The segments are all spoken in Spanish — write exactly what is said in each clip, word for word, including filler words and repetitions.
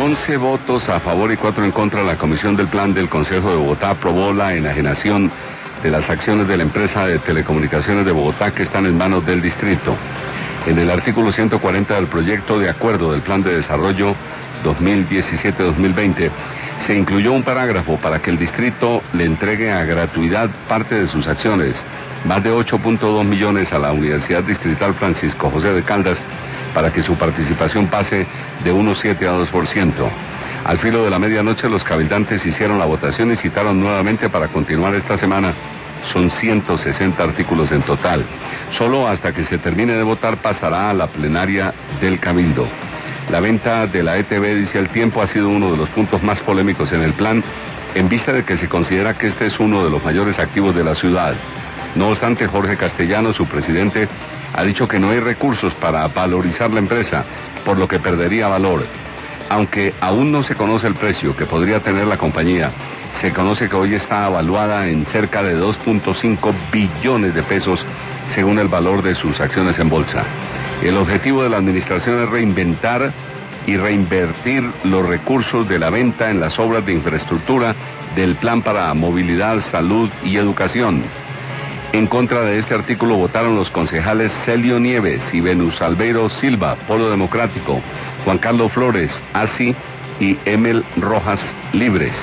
once votos a favor y cuatro en contra, la Comisión del Plan del Consejo de Bogotá aprobó la enajenación de las acciones de la empresa de telecomunicaciones de Bogotá que están en manos del distrito. En el artículo ciento cuarenta del proyecto de acuerdo del Plan de Desarrollo dos mil diecisiete a dos mil veinte, se incluyó un parágrafo para que el distrito le entregue a gratuidad parte de sus acciones, más de ocho punto dos millones a la Universidad Distrital Francisco José de Caldas, para que su participación pase de uno coma siete a dos por ciento. Al filo de la medianoche, los cabildantes hicieron la votación y citaron nuevamente para continuar esta semana. Son ciento sesenta artículos en total. Solo hasta que se termine de votar pasará a la plenaria del Cabildo. La venta de la E T B, dice El Tiempo, ha sido uno de los puntos más polémicos en el plan, en vista de que se considera que este es uno de los mayores activos de la ciudad. No obstante, Jorge Castellano, su presidente, ha dicho que no hay recursos para valorizar la empresa, por lo que perdería valor. Aunque aún no se conoce el precio que podría tener la compañía, se conoce que hoy está evaluada en cerca de dos punto cinco billones de pesos, según el valor de sus acciones en bolsa. El objetivo de la administración es reinventar y reinvertir los recursos de la venta en las obras de infraestructura del Plan para Movilidad, Salud y Educación. En contra de este artículo votaron los concejales Celio Nieves y Venus Albeiro Silva, Polo Democrático, Juan Carlos Flores, A S I y Emel Rojas, Libres.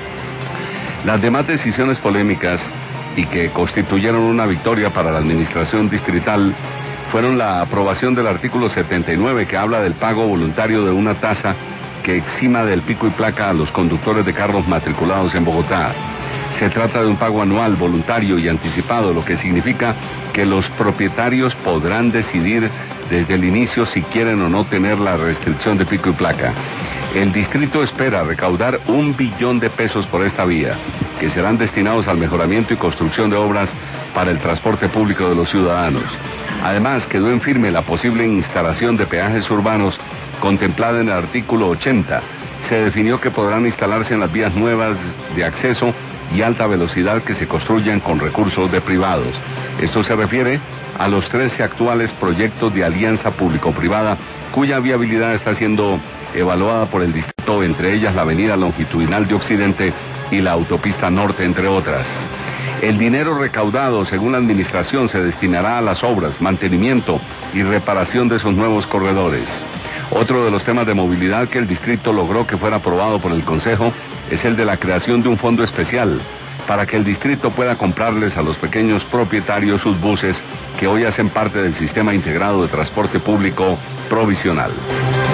Las demás decisiones polémicas y que constituyeron una victoria para la administración distrital fueron la aprobación del artículo setenta y nueve, que habla del pago voluntario de una tasa que exima del pico y placa a los conductores de carros matriculados en Bogotá. Se trata de un pago anual, voluntario y anticipado, lo que significa que los propietarios podrán decidir desde el inicio si quieren o no tener la restricción de pico y placa. El distrito espera recaudar un billón de pesos por esta vía, que serán destinados al mejoramiento y construcción de obras para el transporte público de los ciudadanos. Además, quedó en firme la posible instalación de peajes urbanos contemplada en el artículo ochenta. Se definió que podrán instalarse en las vías nuevas de acceso y alta velocidad que se construyan con recursos de privados. Esto se refiere a los trece actuales proyectos de alianza público-privada, cuya viabilidad está siendo evaluada por el distrito, entre ellas la avenida longitudinal de Occidente y la autopista norte, entre otras. El dinero recaudado, según la administración, se destinará a las obras, mantenimiento y reparación de esos nuevos corredores. Otro de los temas de movilidad que el distrito logró que fuera aprobado por el Consejo es el de la creación de un fondo especial para que el distrito pueda comprarles a los pequeños propietarios sus buses que hoy hacen parte del sistema integrado de transporte público provisional.